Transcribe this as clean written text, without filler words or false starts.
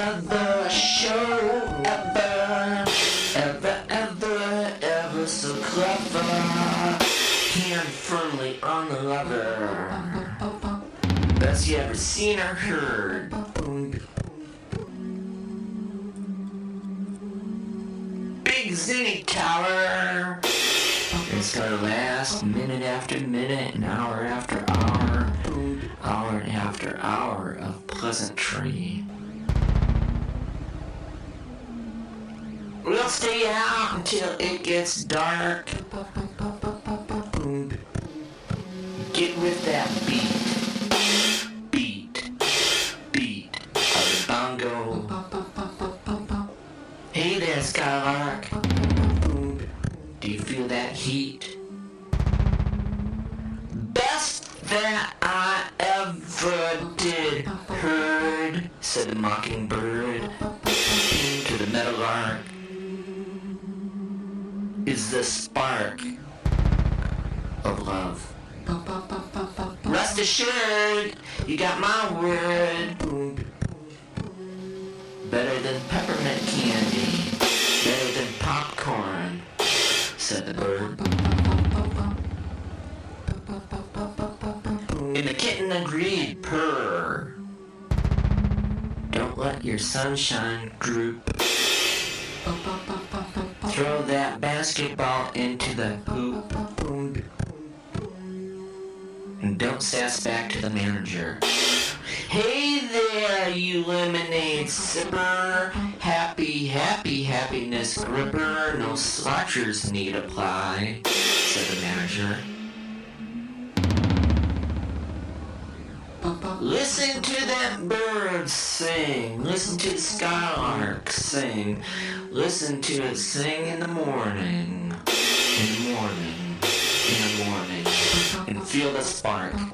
ever show, ever so clever. Hand firmly on the lever. Best you ever seen or heard. Big zinny tower. It's gonna last minute after minute and hour after hour, hour after hour of pleasantry. We'll stay out until it gets dark. Get with that beat of the bongo. Hey there, Skylark. Do you feel that heat? Best that I ever did heard, said the mockingbird to the meadowlark, is the spark of love. Rest assured, you got my word. Better than peppermint candy, better than popcorn, said the bird. And the kitten agreed, purr. Don't let your sunshine droop. Throw that basketball into the hoop. And don't sass back to the manager. Hey there, you lemonade sipper. Happy, happiness gripper. No slouchers need apply, said the manager. Listen to that bird sing. Listen to the skylark sing. Listen to it sing in the morning. In the morning. And feel the spark